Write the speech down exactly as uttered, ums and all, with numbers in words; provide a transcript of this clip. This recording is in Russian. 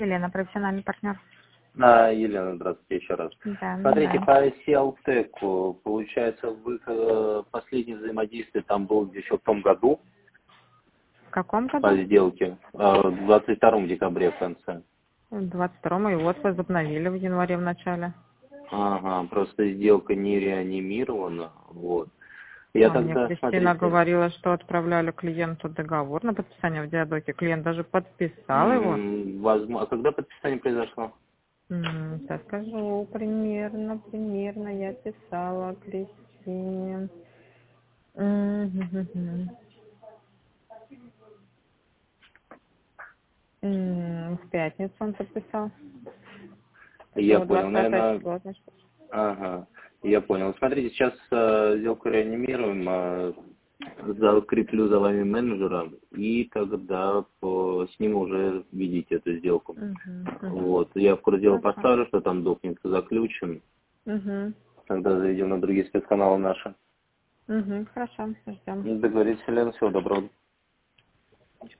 Елена, профессиональный партнер. А, Елена, здравствуйте еще раз. Да, Смотрите, да. по Сиалтеку, получается, вы, э, последнее взаимодействие там было еще в том году, В каком по году? сделке, э, в двадцать втором декабре в конце. В двадцать втором, и вот возобновили в январе в начале. Ага, просто сделка не реанимирована, вот. Я А мне тогда, Кристина смотрите, говорила, что отправляли клиенту договор на подписание в Диадоке. Клиент даже подписал его. м, возможно, а когда подписание произошло? М, Сейчас скажу, примерно, примерно я писала Кристине. М, м, В пятницу он подписал. Я Что, понял, двадцатое наверное, число, значит. ага, я понял. Смотрите, сейчас э, сделку реанимируем, э, закреплю за вами менеджера, и тогда по, с ним уже видите эту сделку. Угу, угу. Вот, я в курс дела Хорошо. поставлю, что там документ заключен, Угу. тогда заведем на другие спецканалы наши. Угу. Хорошо, ждем. Договорились, Елена, всего доброго.